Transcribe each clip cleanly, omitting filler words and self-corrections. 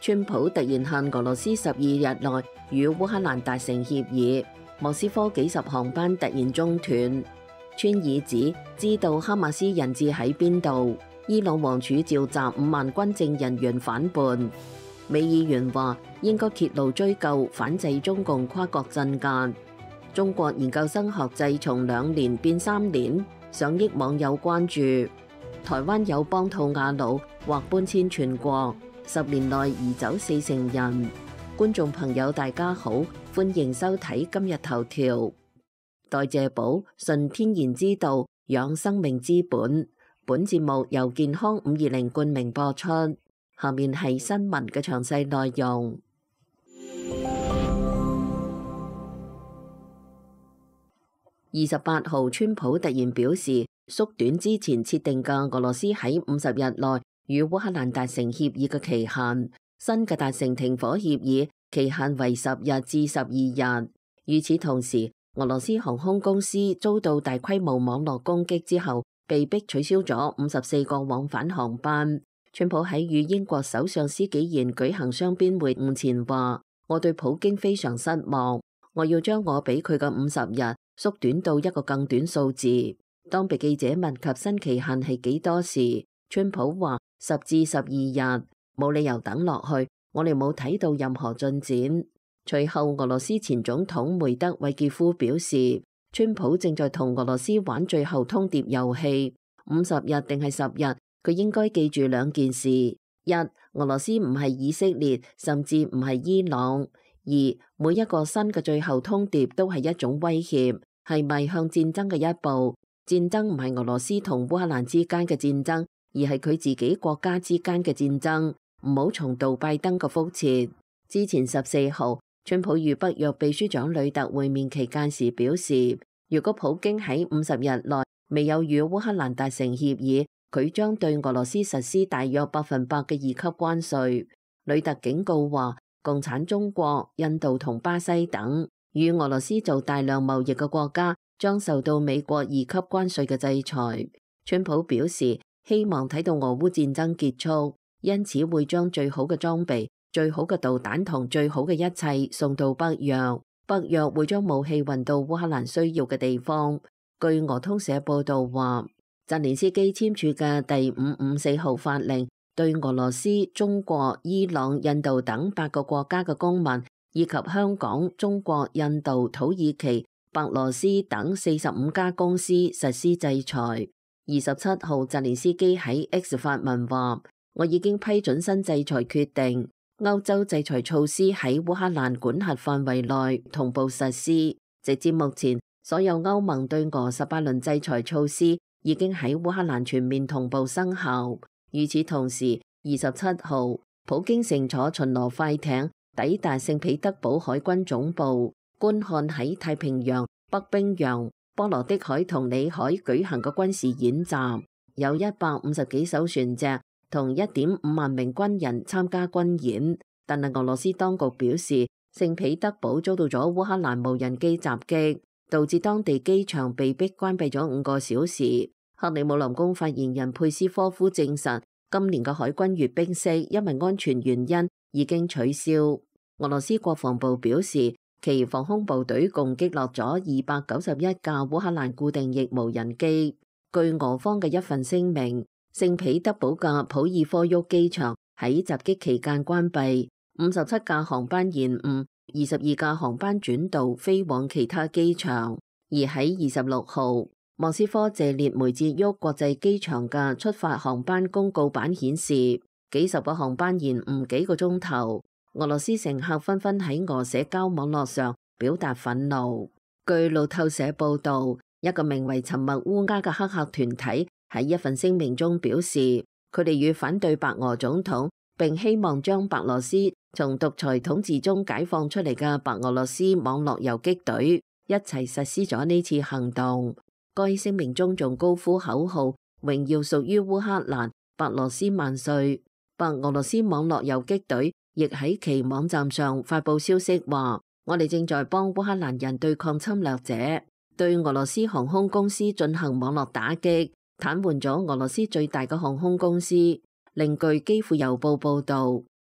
川普突然限俄羅斯12日內與烏克蘭達成協議，莫斯科幾十航班突然中斷。川爾指知道哈馬斯人質喺邊度，伊朗王儲召集5萬軍政人員反叛。美議員話應該揭露追究反制中共跨國鎮壓。中國研究生學制從2年變3年，上億網友關注。台灣有邦吐瓦魯或搬遷全國，10年內移走40人。觀眾朋友大家好，歡迎收睇今日頭條。代謝寶，順天然之道，養生命之本。本節目由健康520冠名播出。下面係新聞嘅詳細內容。28號，川普突然表示縮短之前設定嘅俄羅斯喺50日內與烏克蘭達成協議嘅期限，新嘅達成停火協議期限為10日至12日。與此同時，俄羅斯航空公司遭到大規模網絡攻擊之後，被迫取消咗54個往返航班。川普喺與英國首相施紀賢舉行雙邊會晤前話：我對普京非常失望，我要將我俾佢嘅50日縮短到一個更短數字。當被記者問及新期限係幾多時，川普話10至12日，冇理由等落去，我哋冇睇到任何進展。隨後，俄羅斯前總統梅德韋傑夫表示，川普正在同俄羅斯玩最後通牒遊戲，50日定係10日，佢應該記住2件事：一，俄羅斯唔係以色列，甚至唔係伊朗；二，每一個新嘅最後通牒都係一種威脅，係邁向戰爭嘅一步。戰爭唔係俄羅斯同烏克蘭之間嘅戰爭，而係佢自己國家之間嘅戰爭。唔好重蹈拜登嘅覆轍。之前14號，川普與北約秘書長呂特會面期間時表示，如果普京喺50日內未有與烏克蘭達成協議，佢將對俄羅斯實施大約100%嘅2級關稅。呂特警告話，共產中國、印度同巴西等與俄羅斯做大量貿易嘅國家將受到美國2級關稅嘅制裁。川普表示希望睇到俄烏戰爭結束，因此會將最好嘅裝備、最好嘅導彈同最好嘅一切送到北約。北約會將武器運到烏克蘭需要嘅地方。據俄通社報道話，澤連斯基簽署嘅第554號法令，對俄羅斯、中國、伊朗、印度等8個國家嘅公民，以及香港、中國、印度、土耳其、白羅斯等45家公司實施制裁。27號，澤連斯基喺 X 發文話：我已經批准新制裁決定，歐洲制裁措施喺烏克蘭管轄範圍內同步實施。直至目前，所有歐盟對俄18輪制裁措施已經喺烏克蘭全面同步生效。與此同時，27號，普京乘坐巡邏快艇抵達聖彼得堡海軍總部，觀看喺太平洋、北冰洋、波羅的海同里海舉行嘅軍事演習，有150幾艘船隻同1.5萬名軍人參加軍演。但係俄羅斯當局表示，聖彼得堡遭到咗烏克蘭無人機襲擊，導致當地機場被迫關閉咗5個小時。克里姆林宮發言人佩斯科夫證實，今年嘅海軍閱兵式因為安全原因已經取消。俄羅斯國防部表示，其防空部隊共擊落咗291架烏克蘭固定翼無人機。據俄方嘅一份聲明，聖彼得堡嘅普爾科沃機場喺襲擊期間關閉，57架航班延誤，22架航班轉道飛往其他機場。而喺26號，莫斯科謝列梅捷沃國際機場嘅出發航班公告板顯示，幾十個航班延誤幾個鐘頭。俄羅斯乘客紛紛喺俄社交網絡上表達憤怒。據路透社報道，一個名為沉默烏鴉嘅黑客團體喺一份聲明中表示，佢哋與反對白俄總統，並希望將白羅斯從獨裁統治中解放出嚟嘅白俄羅斯網絡游擊隊一齊實施咗呢次行動。該聲明中仲高呼口號：榮耀屬於烏克蘭，白羅斯萬歲！白俄羅斯網絡游擊隊亦喺其網站上發佈消息話：我哋正在幫烏克蘭人對抗侵略者，對俄羅斯航空公司進行網絡打擊，癱瘓咗俄羅斯最大嘅航空公司。另據基輔郵報報道，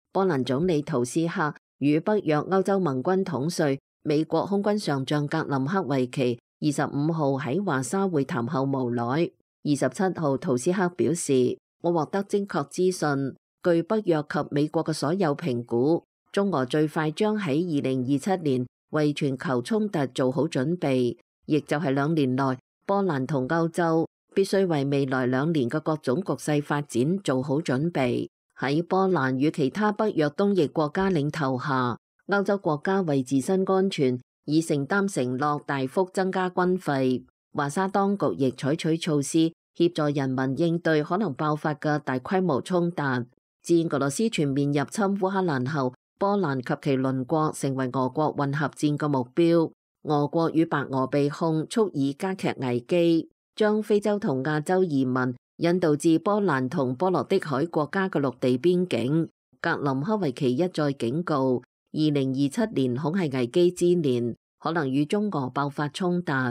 波蘭總理圖斯克與北約歐洲盟軍統帥美國空軍上將格林克維奇25號喺華沙會談後無奈。27號圖斯克表示，我獲得精確資訊，據北約及美國嘅所有評估，中俄最快將喺2027年為全球衝突做好準備，亦就係2年內，波蘭同歐洲必須為未來2年嘅各種局勢發展做好準備。喺波蘭與其他北約東翼國家領頭下，歐洲國家為自身安全已承擔承諾，大幅增加軍費。華沙當局亦採取措施協助人民應對可能爆發嘅大規模衝突。自俄羅斯全面入侵烏克蘭後，波蘭及其鄰國成為俄國混合戰嘅目標。俄國與白俄被控蓄意加劇危機，將非洲同亞洲移民引導至波蘭同波羅的海國家嘅陸地邊境。格林克維奇一再警告，2027年恐係危機之年，可能與中俄爆發衝突。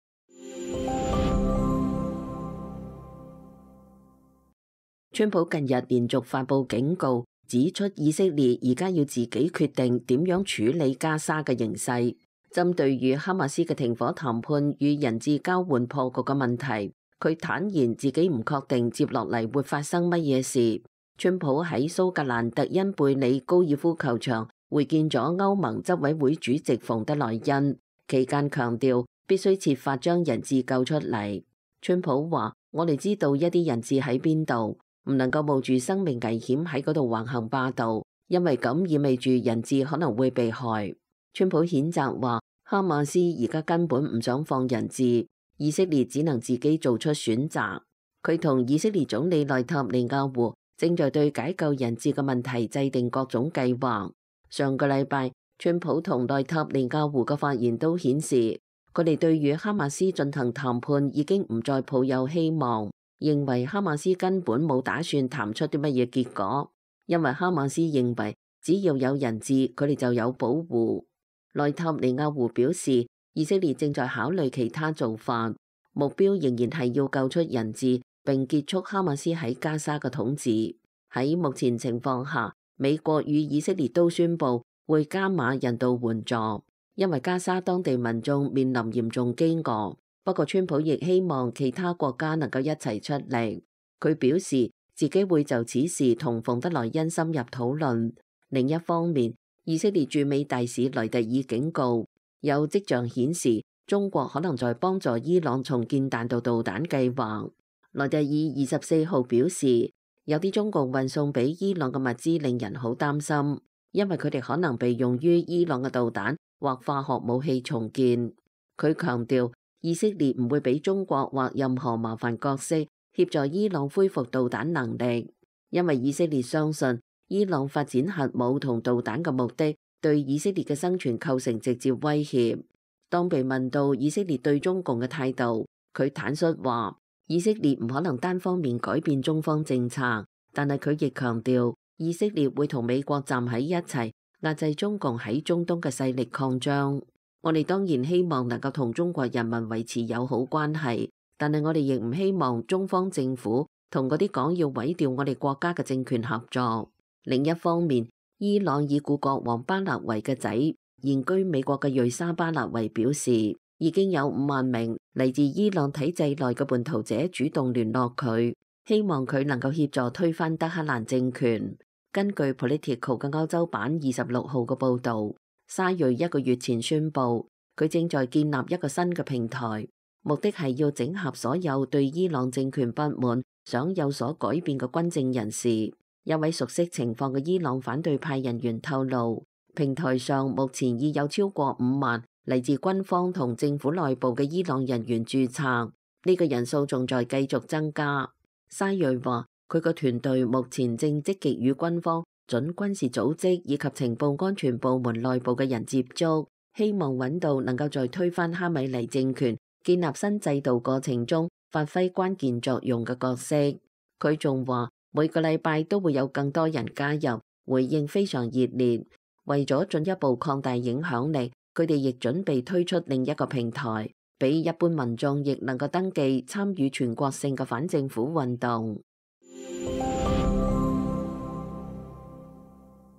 川普近日連續發布警告，指出以色列而家要自己決定點樣處理加沙嘅形勢。針對與哈馬斯嘅停火談判與人質交換破局嘅問題，佢坦言自己唔確定接落嚟會發生乜嘢事。川普喺蘇格蘭特恩貝里高爾夫球場會見咗歐盟執委會主席馮德萊恩，期間強調必須設法將人質救出嚟。川普話：我哋知道一啲人質喺邊度，唔能夠冒住生命危險喺嗰度橫行霸道，因為咁意味住人質可能會被害。川普譴責話：哈馬斯而家根本唔想放人質，以色列只能自己做出選擇。佢同以色列總理內塔尼亞胡正在對解救人質嘅問題制定各種計劃。上個禮拜，川普同內塔尼亞胡嘅發言都顯示，佢哋對與哈馬斯進行談判已經唔再抱有希望。認為哈馬斯根本冇打算談出啲乜嘢結果，因為哈馬斯認為只要有人質，佢哋就有保護。內塔尼亞胡表示，以色列正在考慮其他做法，目標仍然係要救出人質，並結束哈馬斯喺加沙嘅統治。喺目前情況下，美國與以色列都宣布會加碼人道援助，因為加沙當地民眾面臨嚴重飢餓。不過，川普亦希望其他國家能夠一齊出力。佢表示自己會就此事同馮德萊恩深入討論。另一方面，以色列駐美大使萊特爾警告，有跡象顯示中國可能在幫助伊朗重建彈道導彈計劃。萊特爾24號表示，有啲中共運送俾伊朗嘅物資令人好擔心，因為佢哋可能被用於伊朗嘅導彈或化學武器重建。佢強調，以色列唔會俾中國或任何麻煩角色協助伊朗恢復導彈能力，因為以色列相信伊朗發展核武同導彈嘅目的對以色列嘅生存構成直接威脅。當被問到以色列對中共嘅態度，佢坦率話，以色列唔可能單方面改變中方政策，但係佢亦強調，以色列會同美國站喺一齊，壓制中共喺中東嘅勢力擴張。我哋當然希望能夠同中國人民維持友好關係，但係我哋亦唔希望中方政府同嗰啲講要毀掉我哋國家嘅政權合作。另一方面，伊朗已故國王巴勒維嘅仔，現居美國嘅瑞沙巴勒維表示，已經有5萬名嚟自伊朗體制內嘅叛徒者主動聯絡佢，希望佢能夠協助推翻德黑蘭政權。根據 Politico 嘅歐洲版26號嘅報導，沙瑞1個月前宣布，佢正在建立一個新嘅平台，目的係要整合所有對伊朗政權不滿、想有所改變嘅軍政人士。一位熟悉情況嘅伊朗反對派人員透露，平台上目前已有超過5萬嚟自軍方同政府內部嘅伊朗人員註冊，呢個人數仲在繼續增加。沙瑞話，佢個團隊目前正積極與軍方、準軍事組織以及情報安全部門內部嘅人接觸，希望揾到能夠在推翻哈米尼政權、建立新制度過程中發揮關鍵作用嘅角色。佢仲話，每個禮拜都會有更多人加入，回應非常熱烈。為咗進一步擴大影響力，佢哋亦準備推出另一個平台，俾一般民眾亦能夠登記參與全國性嘅反政府運動。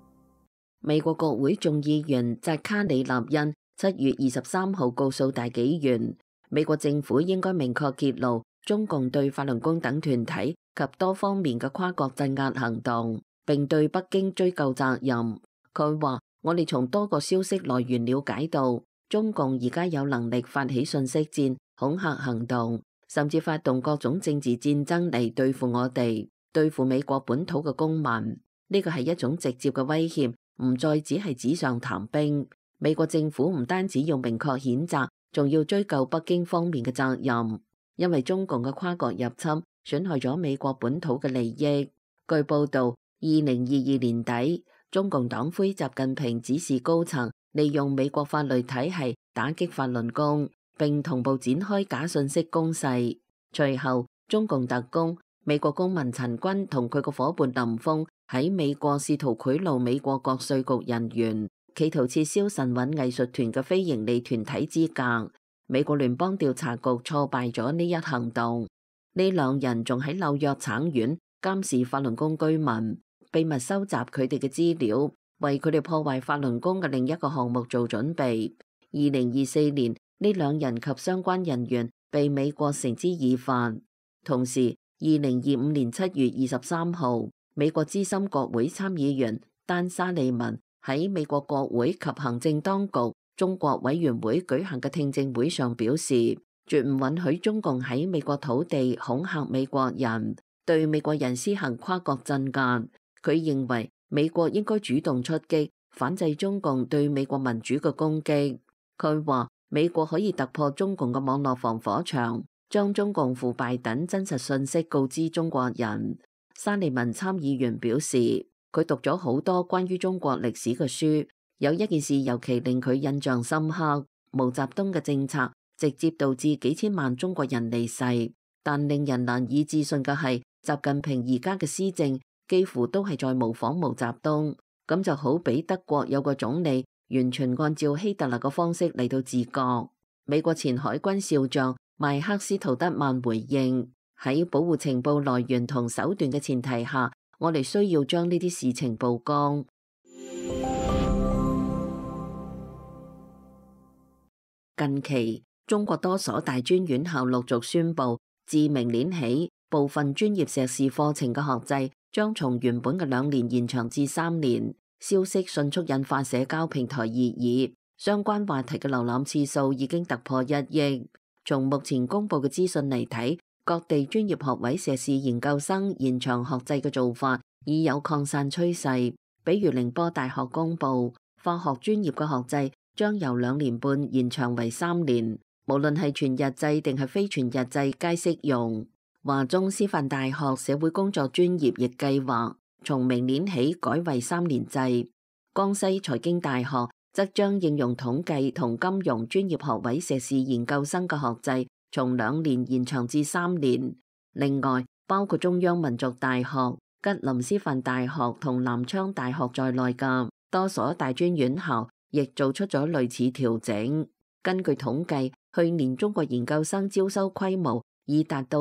美國國會眾議員扎卡里納恩7月23號告訴大紀元，美國政府應該明確揭露中共對法輪功等團體及多方面嘅跨國鎮壓行動，並對北京追究責任。佢話：我哋從多個消息來源了解到，中共而家有能力發起信息戰、恐嚇行動，甚至發動各種政治戰爭嚟對付我哋，對付美國本土嘅公民。呢個係一種直接嘅威脅，唔再只係紙上談兵。美國政府唔單止要明確譴責，仲要追究北京方面嘅責任，因為中共嘅跨國入侵損害咗美國本土嘅利益。據報道，2022年底，中共黨魁習近平指示高層利用美國法律體系打擊法輪功，並同步展開假信息攻勢。隨後，中共特工、美國公民陳軍同佢個夥伴林峰喺美國試圖賄賂美國國稅局人員，企圖撤銷神韻藝術團嘅非營利團體資格。美國聯邦調查局挫敗咗呢一行動。呢兩人仲喺紐約橙縣監視法輪功居民，秘密收集佢哋嘅資料，為佢哋破壞法輪功嘅另一個項目做準備。2024年，呢兩人及相關人員被美國繩之以法。同時，2025年7月23號，美國資深國會參議員丹沙利文喺美國國會及行政當局中國委員會舉行嘅聽證會上表示，絕唔允許中共喺美國土地恐嚇美國人，對美國人施行跨國鎮壓。佢認為美國應該主動出擊，反制中共對美國民主嘅攻擊。佢話美國可以突破中共嘅網絡防火牆，將中共腐敗等真實信息告知中國人。沙利文參議員表示，佢讀咗好多關於中國歷史嘅書，有一件事尤其令佢印象深刻：毛澤東嘅政策直接導致幾千萬中國人離世。但令人難以置信嘅係，習近平而家嘅施政幾乎都係在模仿毛澤東，咁就好比德國有個總理完全按照希特勒嘅方式嚟到治國。美國前海軍少將邁克斯圖德曼回應：喺保護情報來源同手段嘅前提下，我哋需要將呢啲事情曝光。近期，中國多所大專院校陸續宣布，自明年起，部分專業碩士課程嘅學制將從原本嘅2年延長至3年。消息迅速引發社交平台熱議，相關話題嘅瀏覽次數已經突破1億。從目前公布嘅資訊嚟睇，各地專業學位碩士研究生延長學制嘅做法已有擴散趨勢。比如寧波大學公布，化學專業嘅學制將由2年半延長為3年，無論係全日制定係非全日制皆適用。華中師範大學社會工作專業亦計劃從明年起改為3年制。江西財經大學則將應用統計同金融專業學位碩士研究生嘅學制從2年延長至3年。另外，包括中央民族大學、吉林師範大學同南昌大學在內嘅多所大專院校亦做出咗類似調整。根據統計，去年中國研究生招收規模已達到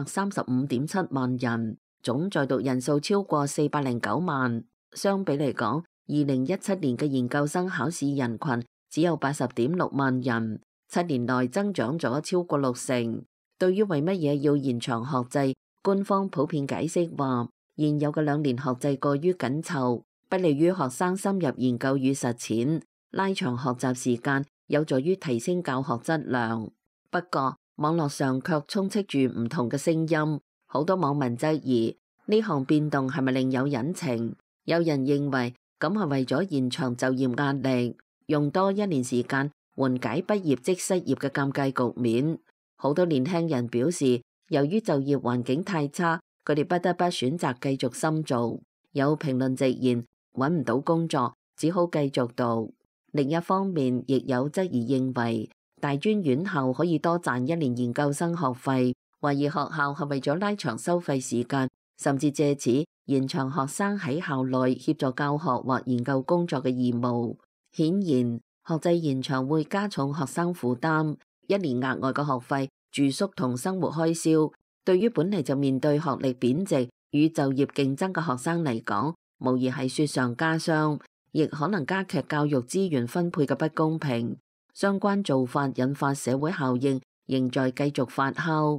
135.7萬人，總在讀人數超過409萬。相比嚟講，2017年嘅研究生考試人群只有80.6萬人，7年內增長咗超過60%。對於為乜嘢要延長學制，官方普遍解釋話，現有嘅2年學制過於緊湊，不利於學生深入研究與實踐，拉長學習時間有助於提升教學質量。不過，網絡上卻充斥住唔同嘅聲音，好多網民質疑呢項變動係咪另有隱情？有人認為咁係為咗延長就業壓力，用多1年時間緩解畢業即失業嘅尷尬局面。好多年輕人表示，由於就業環境太差，佢哋不得不選擇繼續深造。有評論直言，揾唔到工作，只好繼續讀。另一方面，亦有質疑認為，大專院校可以多賺1年研究生學費，懷疑學校係為咗拉長收費時間，甚至借此延長學生喺校內協助教學或研究工作嘅義務。顯然，學制延長會加重學生負擔，1年額外嘅學費、住宿同生活開銷，對於本嚟就面對學歷貶值與就業競爭嘅學生嚟講，無疑係雪上加霜。 亦可能加劇教育資源分配嘅不公平。相關做法引發社會效應，仍在繼續發酵。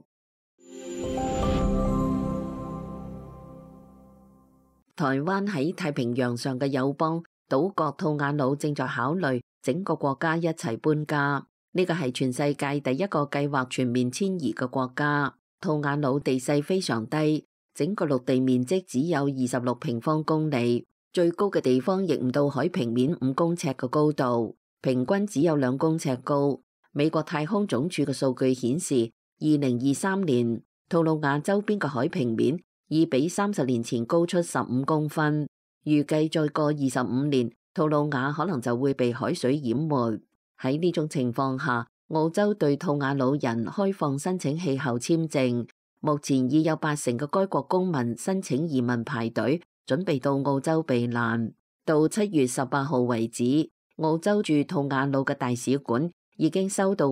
台灣喺太平洋上嘅友邦島國吐瓦魯正在考慮整個國家一齊搬家，呢個係全世界第一個計劃全面遷移嘅國家。吐瓦魯地勢非常低，整個陸地面積只有26平方公里，最高嘅地方亦唔到海平面5公尺嘅高度，平均只有2公尺高。美國太空總署嘅數據顯示，2023年吐魯瓦周邊嘅海平面已比30年前高出15公分。預計再過25年，吐魯瓦可能就會被海水淹沒。喺呢種情況下，澳洲對吐瓦魯人開放申請氣候簽證，目前已有80%嘅該國公民申請移民排隊，準備到澳洲避難。到7月18號為止，澳洲駐吐瓦魯嘅大使館已經收到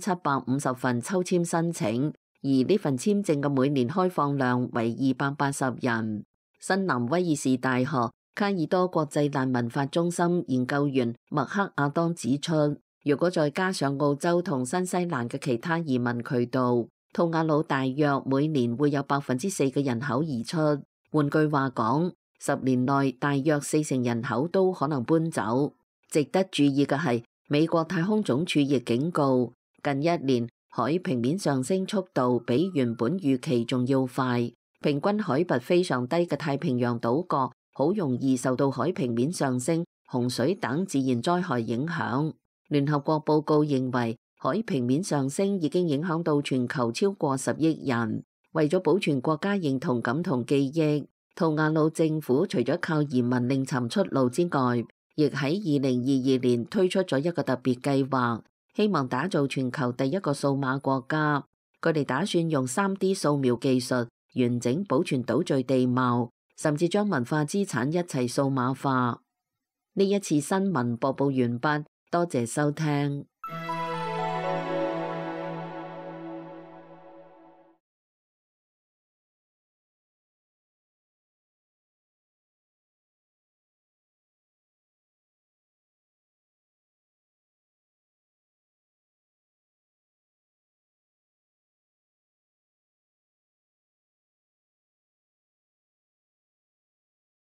8750份抽簽申請，而呢份簽證嘅每年開放量為280人。新南威爾士大學卡爾多國際難民法中心研究員麥克亞當指出，如果再加上澳洲同新西蘭嘅其他移民渠道，吐瓦魯大約每年會有4%嘅人口移出。換句話講，10年內大約40%人口都可能搬走。值得注意嘅係，美國太空總署亦警告，近1年海平面上升速度比原本預期仲要快。平均海拔非常低嘅太平洋島國好容易受到海平面上升、洪水等自然災害影響。聯合國報告認為，海平面上升已經影響到全球超過10億人。為咗保存國家認同感同記憶，吐瓦魯政府除咗靠移民另尋出路之外，亦喺2022年推出咗一個特別計劃，希望打造全球第一個數碼國家。佢哋打算用3D 掃描技術完整保存島嶼地貌，甚至將文化資產一齊數碼化。呢一次新聞播報完畢，多謝收聽。